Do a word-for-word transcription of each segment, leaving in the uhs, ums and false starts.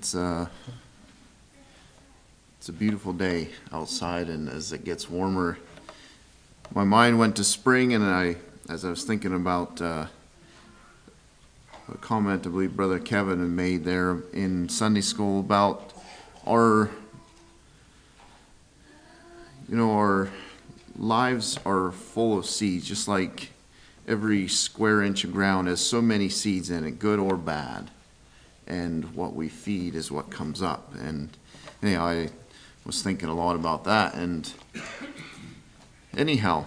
It's uh, it's a beautiful day outside, and as it gets warmer, my mind went to spring, and I, as I was thinking about uh, a comment I believe Brother Kevin had made there in Sunday school about our, you know, our lives are full of seeds, just like every square inch of ground has so many seeds in it, good or bad. And what we feed is what comes up. And anyhow, I was thinking a lot about that. And anyhow,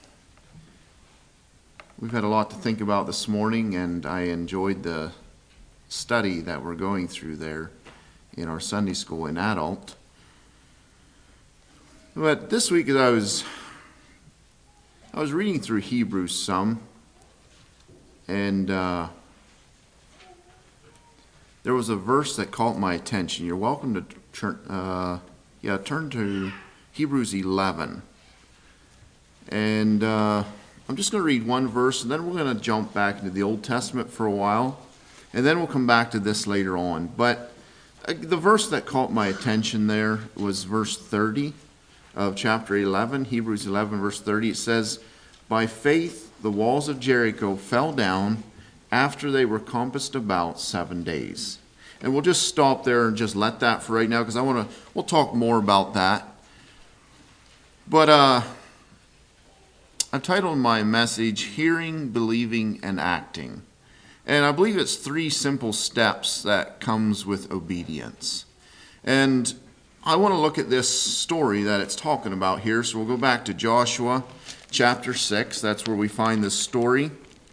we've had a lot to think about this morning, and I enjoyed the study that we're going through there in our Sunday school in adult. But this week, as I was I was reading through Hebrews some, and uh, there was a verse that caught my attention. You're welcome to turn, uh, yeah, turn to Hebrews eleven. And uh, I'm just going to read one verse, and then we're going to jump back into the Old Testament for a while, and then we'll come back to this later on. But uh, the verse that caught my attention there was verse thirty of chapter eleven, Hebrews eleven, verse thirty. It says, "By faith the walls of Jericho fell down after they were compassed about seven days." And we'll just stop there and just let that for right now, because I want to, we'll talk more about that. But uh, I've titled my message, Hearing, Believing, and Acting. And I believe it's three simple steps that comes with obedience. And I want to look at this story that it's talking about here. So we'll go back to Joshua chapter six. That's where we find this story.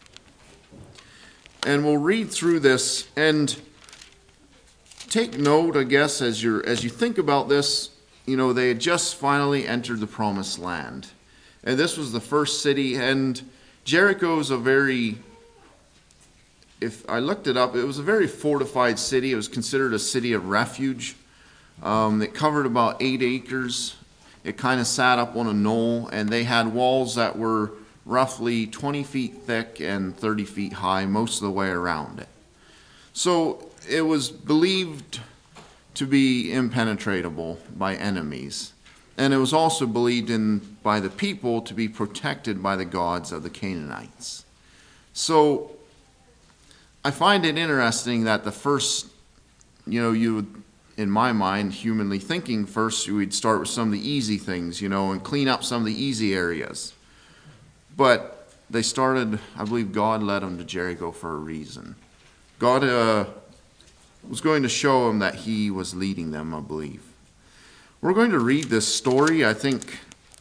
And we'll read through this and take note, I guess, as you're as you think about this. You know, they had just finally entered the promised land. And this was the first city, and Jericho is a very, if I looked it up, it was a very fortified city. It was considered a city of refuge. Um, it covered about eight acres. It kind of sat up on a knoll, and they had walls that were roughly twenty feet thick and thirty feet high most of the way around it. So it was believed to be impenetrable by enemies. And it was also believed in by the people to be protected by the gods of the Canaanites. So I find it interesting that the first, you know, you would, in my mind, humanly thinking, first you would start with some of the easy things, you know, and clean up some of the easy areas. But they started, I believe God led them to Jericho for a reason. God uh, was going to show them that he was leading them, I believe. We're going to read this story. I think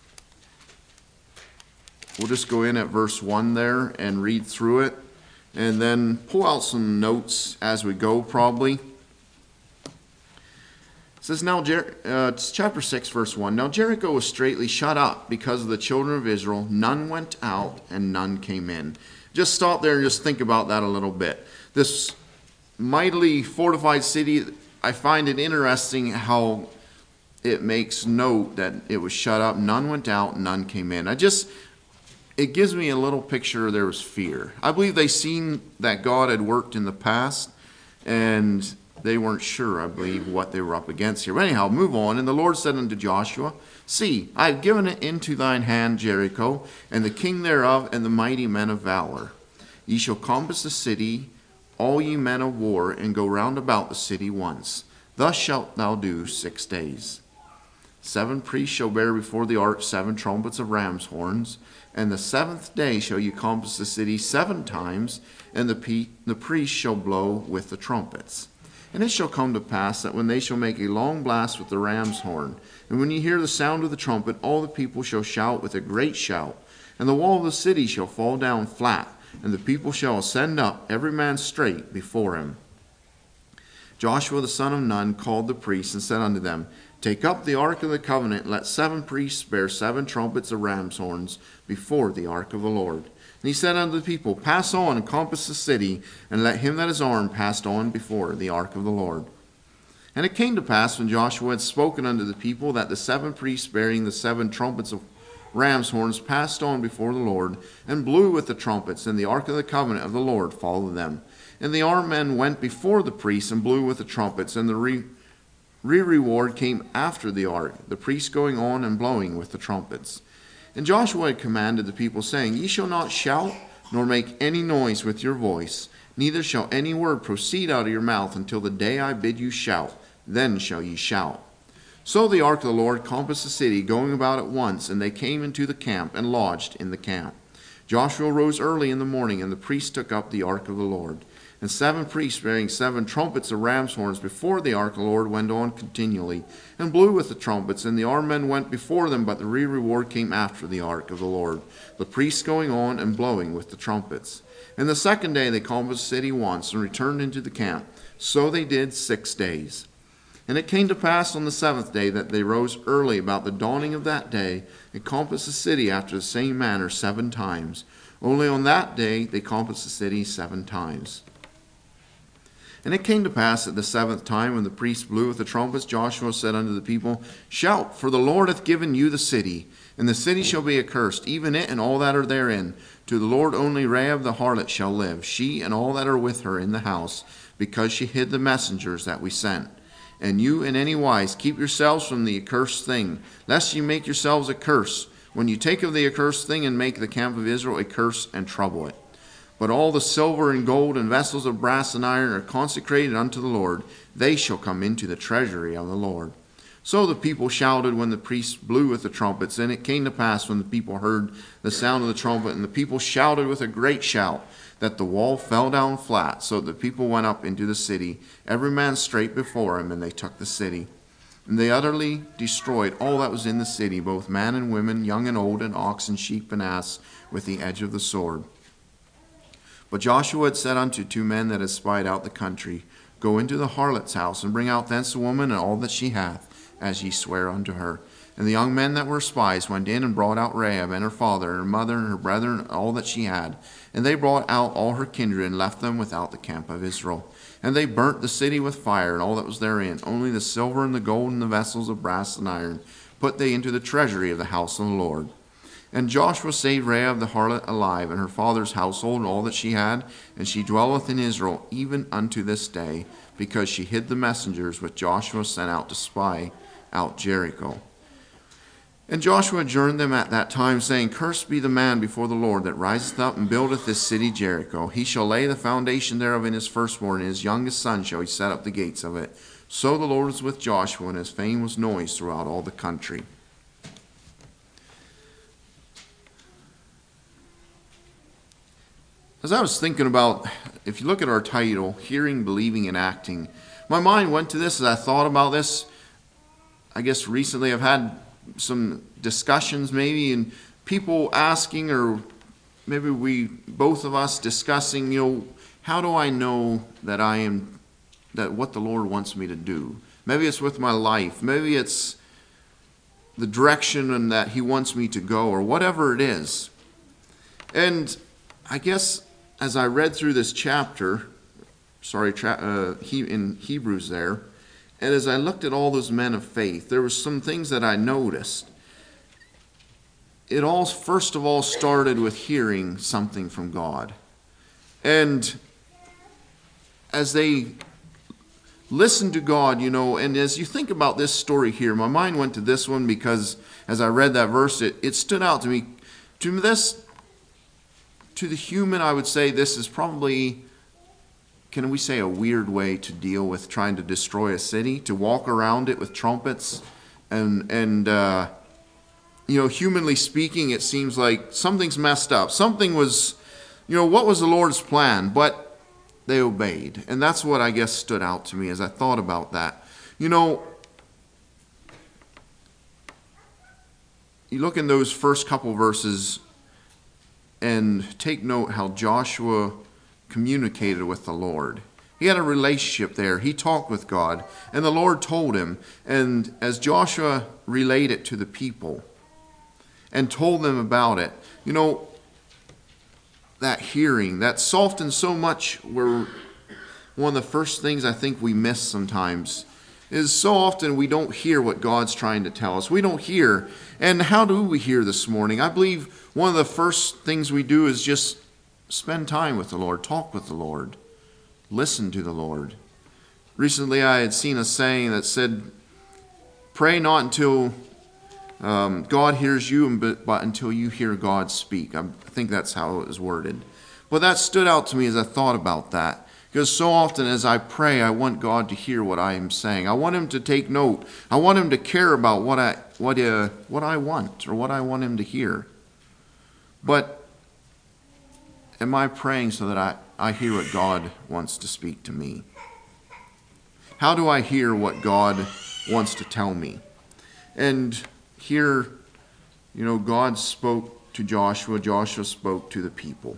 we'll just go in at verse one there and read through it, and then pull out some notes as we go probably. It says, now, Jer- uh, it's chapter six, verse one. Now Jericho was straitly shut up because of the children of Israel. None went out and none came in. Just stop there and just think about that a little bit. This mightily fortified city, I find it interesting how it makes note that it was shut up. None went out, none came in. I just, it gives me a little picture there was fear. I believe they seen that God had worked in the past, and they weren't sure, I believe, what they were up against here. But anyhow, move on. And the Lord said unto Joshua, See, I have given it into thine hand, Jericho, and the king thereof, and the mighty men of valor. Ye shall compass the city, all ye men of war, and go round about the city once. Thus shalt thou do six days. Seven priests shall bear before the ark seven trumpets of ram's horns, and the seventh day shall you compass the city seven times, and the, pe- the priests shall blow with the trumpets. And it shall come to pass that when they shall make a long blast with the ram's horn, and when you hear the sound of the trumpet, all the people shall shout with a great shout, and the wall of the city shall fall down flat, and the people shall ascend up, every man straight before him. Joshua the son of Nun called the priests and said unto them, Take up the ark of the covenant, let seven priests bear seven trumpets of ram's horns before the ark of the Lord. And he said unto the people, Pass on and compass the city, and let him that is armed pass on before the ark of the Lord. And it came to pass, when Joshua had spoken unto the people, that the seven priests bearing the seven trumpets of ram's horns passed on before the Lord, and blew with the trumpets, and the ark of the covenant of the Lord followed them. And the armed men went before the priests and blew with the trumpets, and the re- re-reward came after the ark, the priests going on and blowing with the trumpets. And Joshua had commanded the people, saying, Ye shall not shout, nor make any noise with your voice, neither shall any word proceed out of your mouth until the day I bid you shout. Then shall ye shout. So the ark of the Lord compassed the city, going about at once, and they came into the camp and lodged in the camp. Joshua rose early in the morning, and the priests took up the ark of the Lord. And seven priests bearing seven trumpets of ram's horns before the ark of the Lord went on continually, and blew with the trumpets, and the armed men went before them, but the re-reward came after the ark of the Lord, the priests going on and blowing with the trumpets. And the second day they compassed the city once, and returned into the camp. So they did six days. And it came to pass on the seventh day that they rose early about the dawning of that day, and compassed the city after the same manner seven times. Only on that day they compassed the city seven times. And it came to pass at the seventh time, when the priests blew with the trumpets, Joshua said unto the people, Shout, for the Lord hath given you the city, and the city shall be accursed, even it and all that are therein. To the Lord only Rahab the harlot shall live, she and all that are with her in the house, because she hid the messengers that we sent. And you in any wise keep yourselves from the accursed thing, lest ye make yourselves a curse, when you take of the accursed thing and make the camp of Israel a curse and trouble it. But all the silver and gold and vessels of brass and iron are consecrated unto the Lord. They shall come into the treasury of the Lord. So the people shouted when the priests blew with the trumpets. And it came to pass, when the people heard the sound of the trumpet, and the people shouted with a great shout, that the wall fell down flat. So the people went up into the city, every man straight before him, and they took the city. And they utterly destroyed all that was in the city, both man and women, young and old, and ox and sheep and ass, with the edge of the sword. But Joshua had said unto two men that had spied out the country, Go into the harlot's house, and bring out thence the woman and all that she hath, as ye swear unto her. And the young men that were spies went in and brought out Rahab and her father and her mother and her brethren and all that she had. And they brought out all her kindred and left them without the camp of Israel. And they burnt the city with fire and all that was therein. Only the silver and the gold and the vessels of brass and iron put they into the treasury of the house of the Lord. And Joshua saved Rahab the harlot alive, and her father's household, and all that she had, and she dwelleth in Israel even unto this day, because she hid the messengers which Joshua sent out to spy out Jericho. And Joshua adjourned them at that time, saying, Cursed be the man before the Lord that riseth up and buildeth this city Jericho. He shall lay the foundation thereof in his firstborn, and his youngest son shall he set up the gates of it. So the Lord was with Joshua, and his fame was noised throughout all the country. As I was thinking about, if you look at our title, Hearing, Believing, and Acting, my mind went to this as I thought about this. I guess recently I've had some discussions maybe, and people asking, or maybe we, both of us discussing, you know, how do I know that I am, that what the Lord wants me to do? Maybe it's with my life. Maybe it's the direction and that he wants me to go, or whatever it is. And I guess as I read through this chapter, sorry, uh, in Hebrews there, and as I looked at all those men of faith, there were some things that I noticed. It all, first of all, started with hearing something from God. And as they listened to God, you know, and as you think about this story here, my mind went to this one because as I read that verse, it, it stood out to me. To this To the human, I would say this is probably, can we say, a weird way to deal with trying to destroy a city, to walk around it with trumpets. And, and uh, you know, humanly speaking, it seems like something's messed up. Something was, you know, what was the Lord's plan? But they obeyed. And that's what I guess stood out to me as I thought about that. You know, you look in those first couple verses, and take note how Joshua communicated with the Lord. He had a relationship there. He talked with God, and the Lord told him. And as Joshua relayed it to the people and told them about it, you know, that hearing, that softened so much, where one of the first things I think we miss sometimes is so often we don't hear what God's trying to tell us. We don't hear. And how do we hear this morning? I believe one of the first things we do is just spend time with the Lord, talk with the Lord. listen to the Lord. Recently I had seen a saying that said, pray not until um, God hears you, but, but until you hear God speak. I think that's how it was worded. But that stood out to me as I thought about that. Because so often as I pray, I want God to hear what I am saying. I want him to take note. I want him to care about what I, what, uh, what I want or what I want him to hear. But am I praying so that I, I hear what God wants to speak to me? How do I hear what God wants to tell me? And here, you know, God spoke to Joshua. Joshua spoke to the people.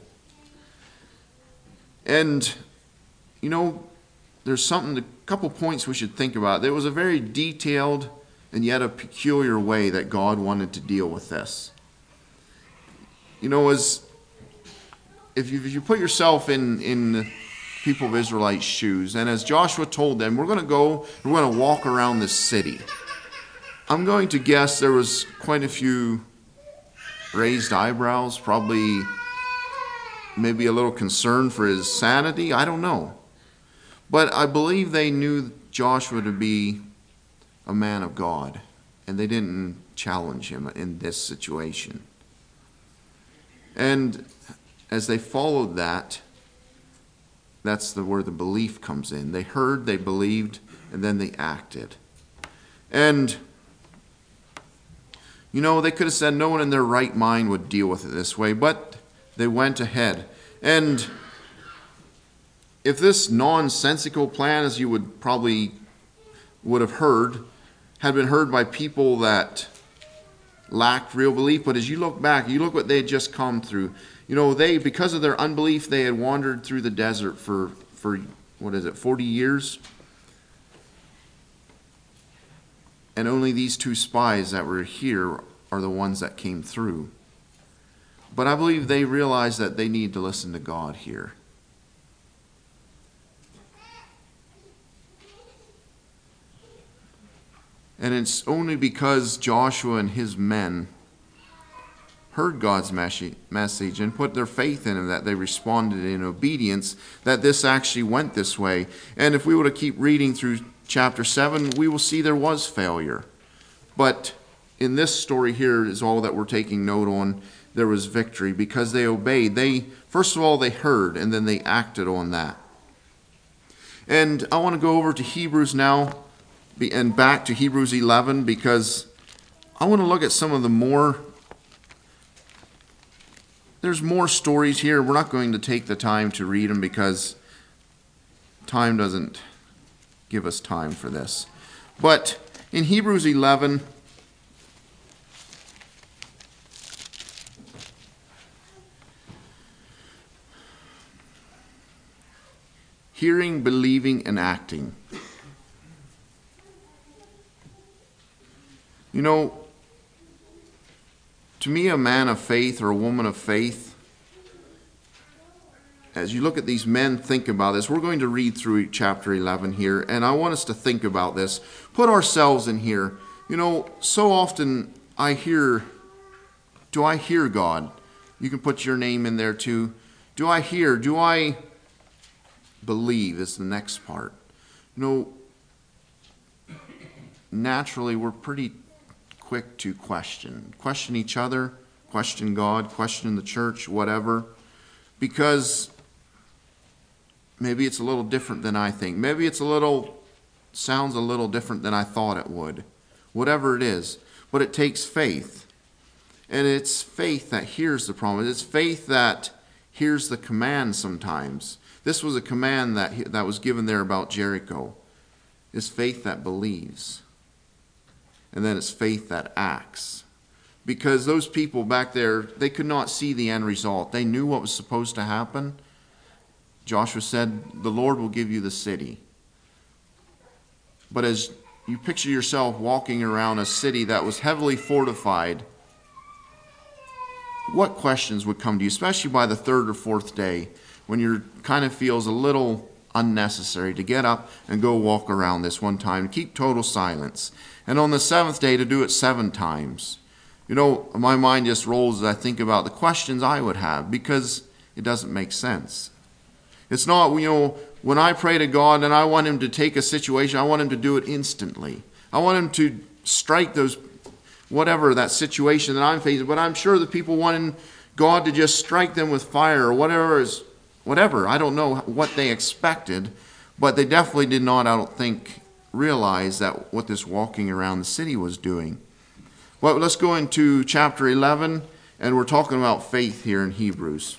And you know, there's something, a couple points we should think about. There was a very detailed and yet a peculiar way that God wanted to deal with this. You know, as if you, if you put yourself in, in the people of Israelites' shoes, and as Joshua told them, we're going to go, we're going to walk around this city. I'm going to guess there was quite a few raised eyebrows, probably maybe a little concern for his sanity. I don't know. But I believe they knew Joshua to be a man of God, and they didn't challenge him in this situation. And as they followed that, that's the where the belief comes in. They heard, they believed, and then they acted. And, you know, they could have said no one in their right mind would deal with it this way, but they went ahead. And if this nonsensical plan, as you would probably would have heard, had been heard by people that lacked real belief, but as you look back, you look what they had just come through. You know, they, because of their unbelief, they had wandered through the desert for, for what is it, forty years? And only these two spies that were here are the ones that came through. But I believe they realized that they need to listen to God here. And it's only because Joshua and his men heard God's message and put their faith in him that they responded in obedience that this actually went this way. And if we were to keep reading through chapter seven, we will see there was failure. But in this story here is all that we're taking note on. There was victory because they obeyed. They, first of all, they heard and then they acted on that. And I want to go over to Hebrews now. And back to Hebrews eleven, because I want to look at some of the more, there's more stories here. We're not going to take the time to read them because time doesn't give us time for this. But in Hebrews eleven, hearing, believing, and acting. You know, to me, a man of faith or a woman of faith, as you look at these men, think about this. We're going to read through chapter eleven here, and I want us to think about this. Put ourselves in here. You know, so often I hear, do I hear God? You can put your name in there too. Do I hear? Do I believe is the next part. You know, naturally we're pretty quick to question. Question each other, question God, question the church, whatever. Because maybe it's a little different than I think. Maybe it's a little, sounds a little different than I thought it would. Whatever it is. But it takes faith. And it's faith that hears the promise. It's faith that hears the command sometimes. This was a command that, that was given there about Jericho. It's faith that believes. And then it's faith that acts. Because those people back there, they could not see the end result. They knew what was supposed to happen. Joshua said, the Lord will give you the city. But as you picture yourself walking around a city that was heavily fortified, what questions would come to you, especially by the third or fourth day, when you kind of feels a little unnecessary to get up and go walk around this one time, keep total silence. And on the seventh day to do it seven times. You know, my mind just rolls as I think about the questions I would have because it doesn't make sense. It's not, you know, when I pray to God and I want him to take a situation, I want him to do it instantly. I want him to strike those, whatever that situation that I'm facing. But I'm sure the people wanting God to just strike them with fire or whatever is, whatever. I don't know what they expected, but they definitely did not, I don't think, realize that what this walking around the city was doing. Well, let's go into chapter eleven, and we're talking about faith here in Hebrews.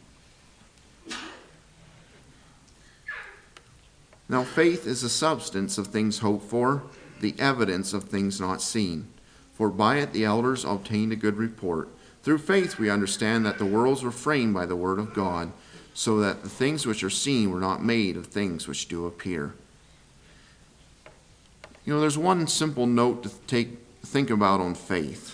Now, faith is the substance of things hoped for, the evidence of things not seen. For by it the elders obtained a good report. Through faith we understand that the worlds were framed by the word of God, so that the things which are seen were not made of things which do appear. You know, there's one simple note to take think about on faith.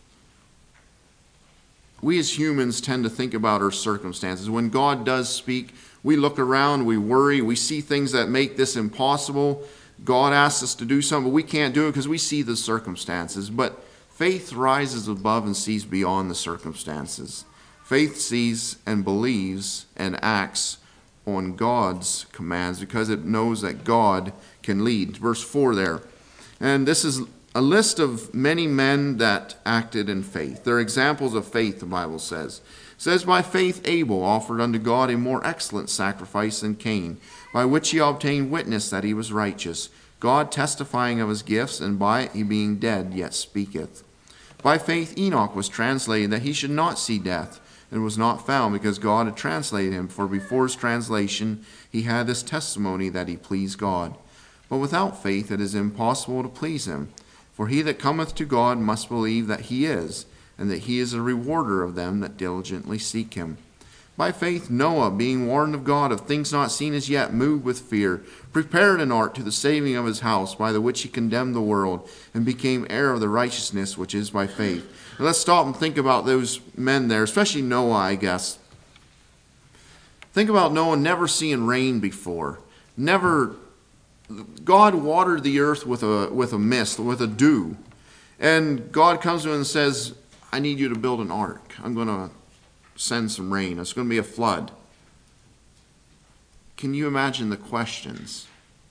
We as humans tend to think about our circumstances. When God does speak, we look around, we worry, we see things that make this impossible. God asks us to do something, but we can't do it because we see the circumstances. But faith rises above and sees beyond the circumstances. Faith sees and believes and acts on God's commands because it knows that God can lead. Verse four there. And this is a list of many men that acted in faith. They're examples of faith, the Bible says. It says, by faith Abel offered unto God a more excellent sacrifice than Cain, by which he obtained witness that he was righteous, God testifying of his gifts, and by it he being dead yet speaketh. By faith Enoch was translated that he should not see death, and was not found, because God had translated him. For before his translation he had this testimony that he pleased God. But without faith it is impossible to please him. For he that cometh to God must believe that he is, and that he is a rewarder of them that diligently seek him. By faith Noah, being warned of God of things not seen as yet, moved with fear, prepared an ark to the saving of his house, by the which he condemned the world, and became heir of the righteousness which is by faith. Now let's stop and think about those men there, especially Noah, I guess. Think about Noah never seeing rain before. Never, God watered the earth with a with a mist, with a dew. And God comes to him and says, I need you to build an ark. I'm going to send some rain. It's going to be a flood. Can you imagine the questions?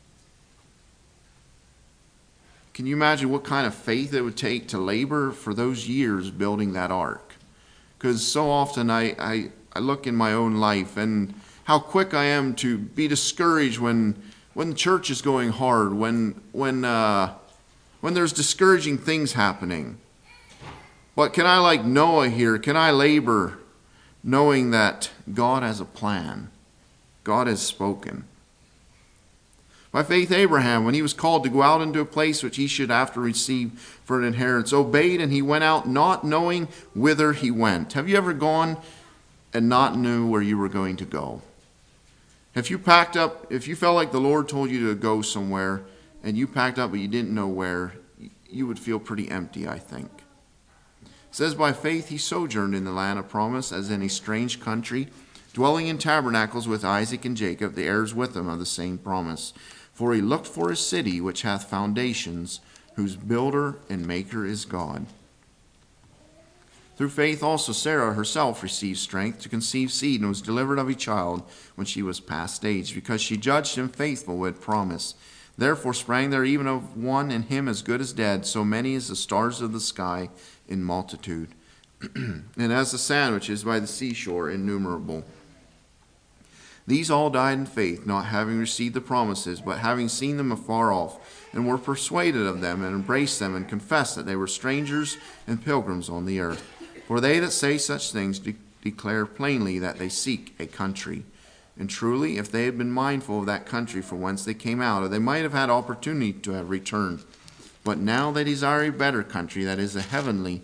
Can you imagine what kind of faith it would take to labor for those years building that ark? Because so often I, I, I look in my own life and how quick I am to be discouraged when when the church is going hard, when when uh, when there's discouraging things happening. But can I, like Noah here, can I labor knowing that God has a plan? God has spoken. By faith Abraham, when he was called to go out into a place which he should after receive for an inheritance, obeyed, and he went out not knowing whither he went. Have you ever gone and not knew where you were going to go? If you packed up, if you felt like the Lord told you to go somewhere and you packed up but you didn't know where, you would feel pretty empty, I think. It says, by faith he sojourned in the land of promise as in a strange country, dwelling in tabernacles with Isaac and Jacob, the heirs with him of the same promise. For he looked for a city which hath foundations, whose builder and maker is God. Through faith also Sarah herself received strength to conceive seed, and was delivered of a child when she was past age, because she judged him faithful who had promised. Therefore sprang there even of one in him as good as dead, so many as the stars of the sky in multitude, and as the sand which is by the seashore innumerable. These all died in faith, not having received the promises, but having seen them afar off, and were persuaded of them, and embraced them, and confessed that they were strangers and pilgrims on the earth. For they that say such things de- declare plainly that they seek a country. And truly, if they had been mindful of that country from whence they came out, they might have had opportunity to have returned. But now they desire a better country, that is, a heavenly.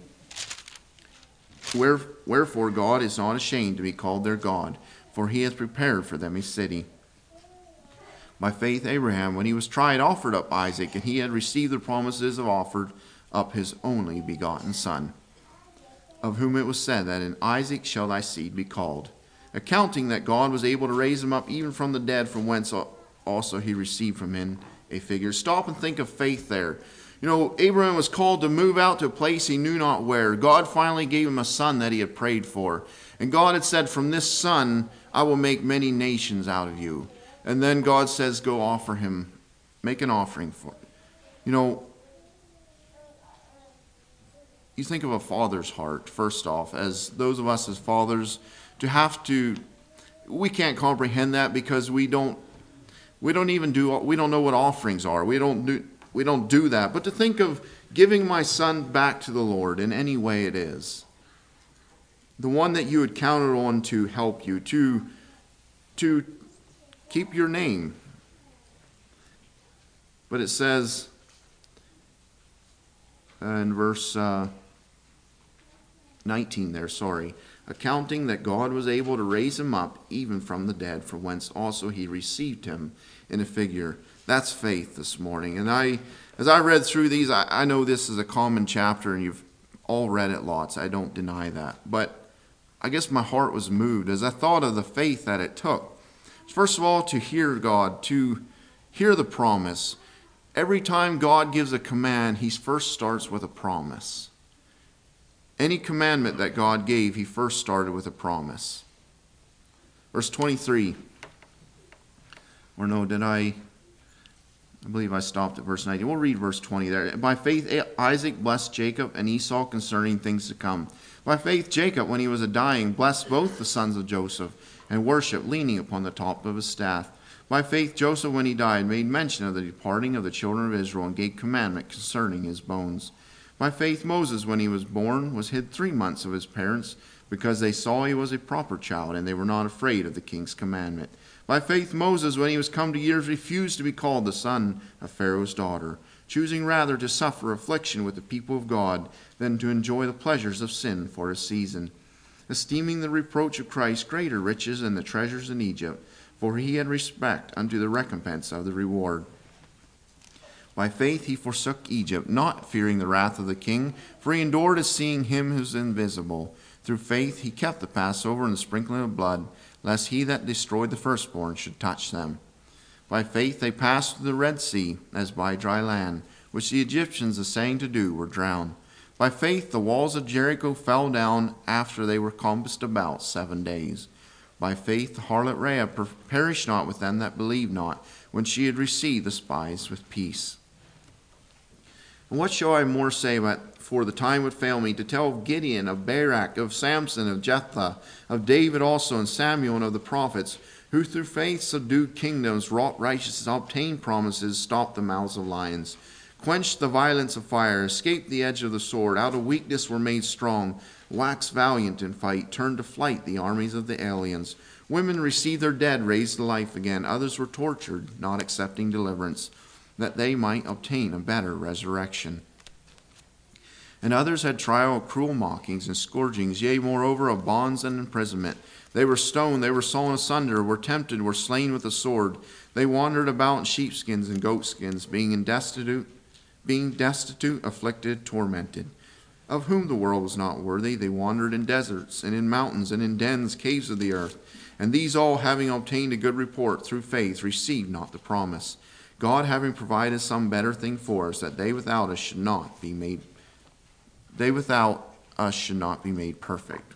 Wherefore God is not ashamed to be called their God, for he hath prepared for them a city. By faith Abraham, when he was tried, offered up Isaac, and he had received the promises of offered up his only begotten son, of whom it was said that in Isaac shall thy seed be called, accounting that God was able to raise him up even from the dead, from whence also he received from him a figure. Stop and think of faith there. You know, Abraham was called to move out to a place he knew not where. God finally gave him a son that he had prayed for. And God had said, from this son I will make many nations out of you. And then God says, go offer him, make an offering for it. You know, you think of a father's heart, first off, as those of us as fathers, to have to, we can't comprehend that because we don't, we don't even do, we don't know what offerings are. We don't do, we don't do that. But to think of giving my son back to the Lord in any way it is, the one that you had counted on to help you, to, to keep your name. But it says uh, in verse uh, nineteen there, sorry, accounting that God was able to raise him up even from the dead, from whence also he received him in a figure. That's faith this morning. And I, as I read through these, I, I know this is a common chapter and you've all read it lots. I don't deny that. But I guess my heart was moved as I thought of the faith that it took. First of all, to hear God, to hear the promise. Every time God gives a command, he first starts with a promise. Any commandment that God gave, he first started with a promise. Verse twenty-three. Or no, did I? I believe I stopped at verse nineteen. We'll read verse twenty there. By faith, Isaac blessed Jacob and Esau concerning things to come. By faith, Jacob, when he was a dying, blessed both the sons of Joseph and worshiped, leaning upon the top of his staff. By faith, Joseph, when he died, made mention of the departing of the children of Israel and gave commandment concerning his bones. By faith, Moses, when he was born, was hid three months of his parents, because they saw he was a proper child, and they were not afraid of the king's commandment. By faith, Moses, when he was come to years, refused to be called the son of Pharaoh's daughter, choosing rather to suffer affliction with the people of God than to enjoy the pleasures of sin for a season, esteeming the reproach of Christ greater riches than the treasures in Egypt, for he had respect unto the recompense of the reward. By faith he forsook Egypt, not fearing the wrath of the king, for he endured as seeing him who is invisible. Through faith he kept the Passover and the sprinkling of blood, lest he that destroyed the firstborn should touch them. By faith they passed through the Red Sea, as by dry land, which the Egyptians, assaying to do, were drowned. By faith the walls of Jericho fell down after they were compassed about seven days. By faith the harlot Rahab perished not with them that believed not, when she had received the spies with peace. And what shall I more say, but for the time would fail me, to tell of Gideon, of Barak, of Samson, of Jephthah, of David also, and Samuel, and of the prophets, who through faith subdued kingdoms, wrought righteousness, obtained promises, stopped the mouths of lions, quenched the violence of fire, escaped the edge of the sword, out of weakness were made strong, waxed valiant in fight, turned to flight the armies of the aliens. Women received their dead raised to life again. Others were tortured, not accepting deliverance, that they might obtain a better resurrection. And others had trial of cruel mockings and scourgings, yea, moreover, of bonds and imprisonment. They were stoned, they were sawn asunder, were tempted, were slain with the sword. They wandered about in sheepskins and goatskins, being in destitute, being destitute, afflicted, tormented, of whom the world was not worthy. They wandered in deserts and in mountains and in dens, caves of the earth. And these all, having obtained a good report through faith, received not the promise, God having provided some better thing for us, that they without us should not be made, they without us should not be made perfect.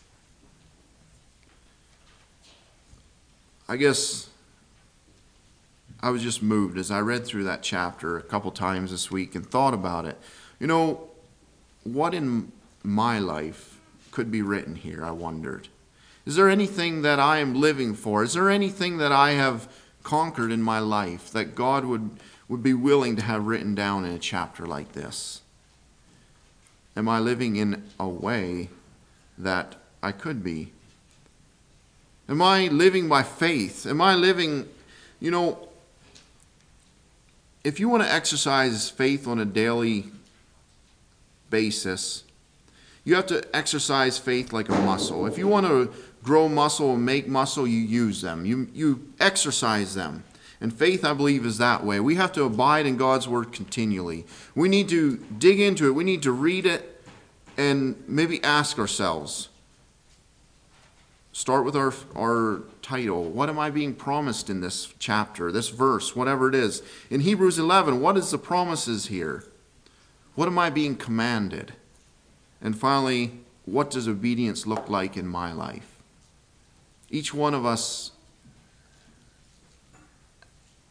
I guess I was just moved as I read through that chapter a couple times this week and thought about it. You know, what in my life could be written here, I wondered. Is there anything that I am living for? Is there anything that I have conquered in my life that God would, would be willing to have written down in a chapter like this? Am I living in a way that I could be? Am I living by faith? Am I living, you know, if you want to exercise faith on a daily basis, you have to exercise faith like a muscle. If you want to grow muscle and make muscle, you use them. You, you exercise them. And faith, I believe, is that way. We have to abide in God's word continually. We need to dig into it. We need to read it and maybe ask ourselves. Start with our, our title. What am I being promised in this chapter, this verse, whatever it is? In Hebrews eleven, what is the promises here? What am I being commanded? And finally, what does obedience look like in my life? Each one of us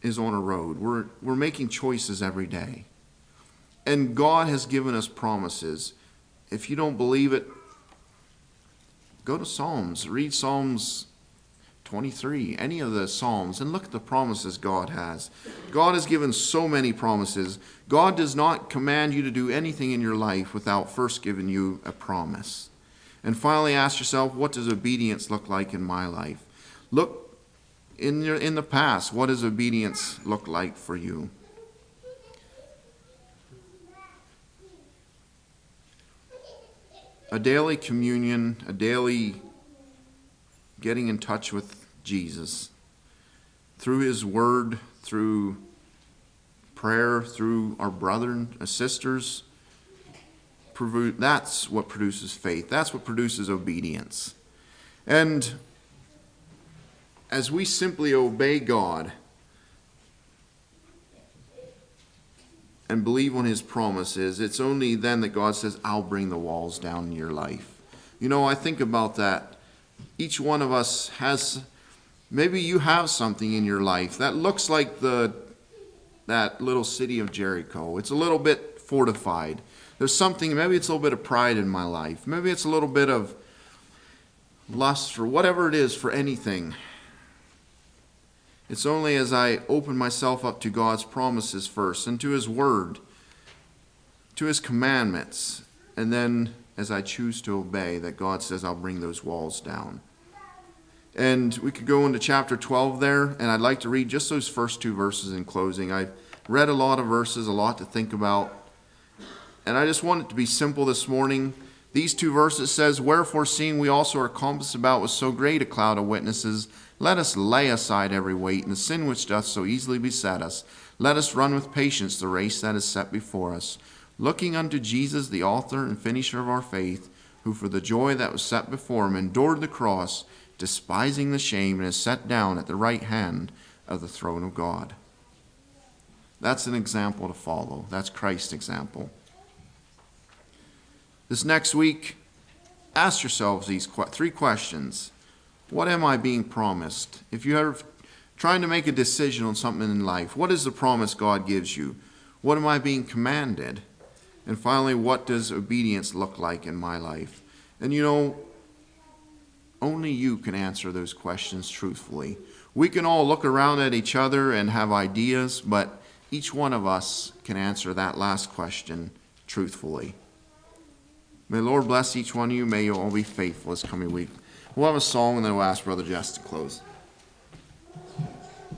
is on a road. We're, we're making choices every day. And God has given us promises. If you don't believe it, go to Psalms. Read Psalms twenty-three, any of the Psalms, and look at the promises God has. God has given so many promises. God does not command you to do anything in your life without first giving you a promise. And finally, ask yourself, what does obedience look like in my life? Look in your, in the past, what does obedience look like for you? A daily communion, a daily getting in touch with Jesus through his word, through prayer, through our brethren, our sisters. That's what produces faith. That's what produces obedience. And as we simply obey God and believe on his promises, it's only then that God says, I'll bring the walls down in your life. You know, I think about that. Each one of us has, maybe you have something in your life that looks like the that little city of Jericho. It's a little bit fortified. There's something, maybe it's a little bit of pride in my life. Maybe it's a little bit of lust or whatever it is for anything. It's only as I open myself up to God's promises first and to his word, to his commandments, and then as I choose to obey, that God says, I'll bring those walls down. And we could go into chapter twelve there, and I'd like to read just those first two verses in closing. I've read a lot of verses, a lot to think about. And I just want it to be simple this morning. These two verses says, wherefore, seeing we also are compassed about with so great a cloud of witnesses, let us lay aside every weight and the sin which doth so easily beset us. Let us run with patience the race that is set before us, looking unto Jesus, the author and finisher of our faith, who for the joy that was set before him endured the cross, despising the shame, and is set down at the right hand of the throne of God. That's an example to follow. That's Christ's example. This next week, ask yourselves these qu- three questions. What am I being promised? If you are trying to make a decision on something in life, what is the promise God gives you? What am I being commanded? And finally, what does obedience look like in my life? And you know, only you can answer those questions truthfully. We can all look around at each other and have ideas, but each one of us can answer that last question truthfully. May the Lord bless each one of you. May you all be faithful this coming week. We'll have a song and then we'll ask Brother Jess to close.